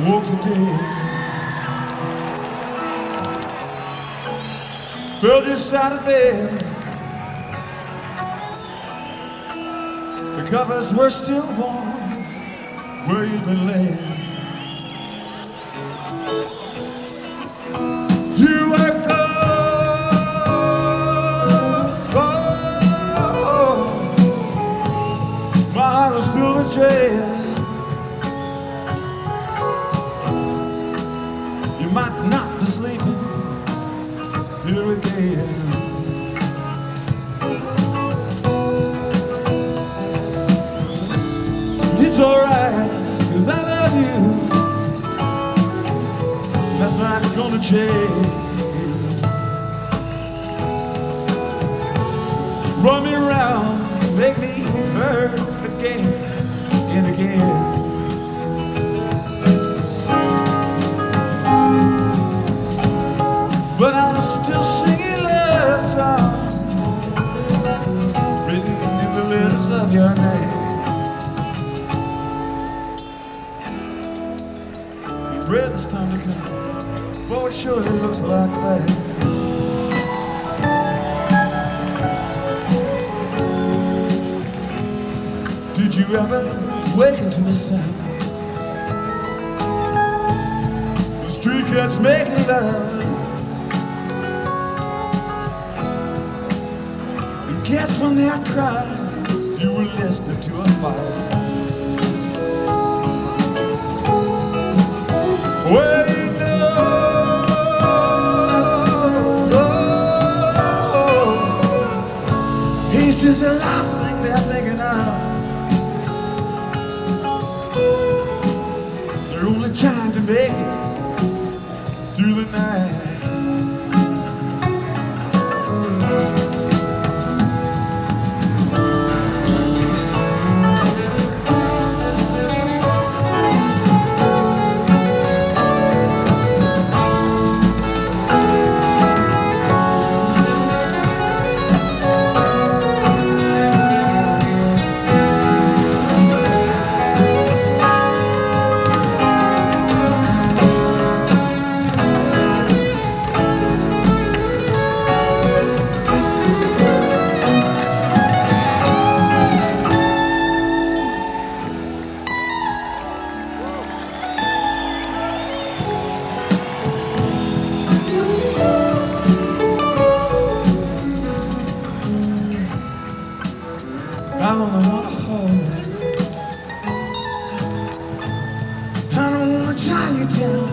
woke today. Felt inside of bed. The covers were still warm where you'd been laying. You were my heart was filled with dread. You might not be sleeping here again. It's alright, 'cause I love you. That's not gonna change. Run me around, make me hurt again and again. But I'm still singing love songs written in the letters of your name. Your breath is time to come, for it surely looks like that. Did you ever waken to the sound? The street cats making love, and guess when their cries you were listening to a fire. Well, you know, he's just the last thing they're thinking of. Only trying to make it through the night. I only wanna hold you. I don't wanna tie you down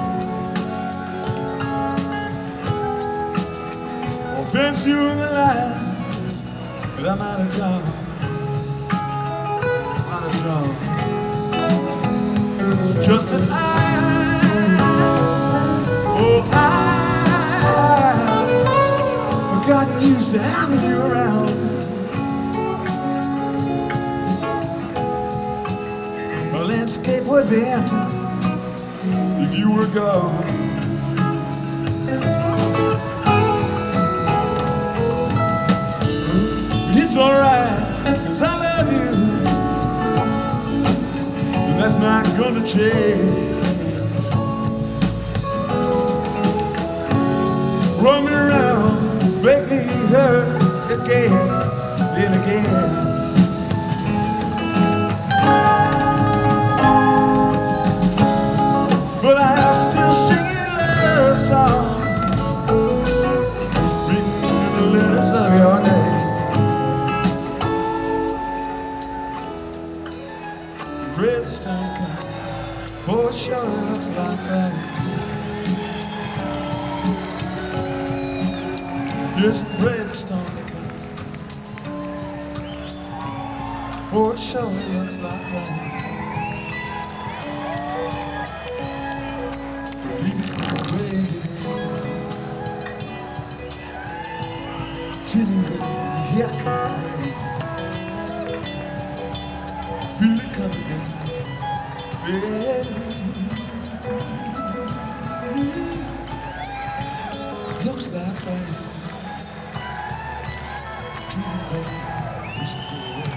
or fence you in the lies that I might have done. It's just an I've gotten used to having you around. The landscape would be empty if you were gone. It's alright, 'cause I love you, and that's not gonna change. Run me around, make me hurt again and again. But I'm still singing love songs written in the letters of your name. Breath's time come, for it surely looks like rain. Yes, breath's time to come, for it surely looks like rain. Leaves me waiting, tinning good, yuck away. Feel it coming in, yeah. Looks like rain. Tinning good, it's go away.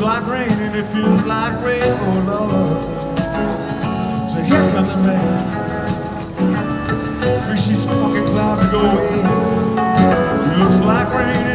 like rain and it feels like rain, oh Lord. So here comes the man. Wish these fucking clouds would go away. It looks like rain.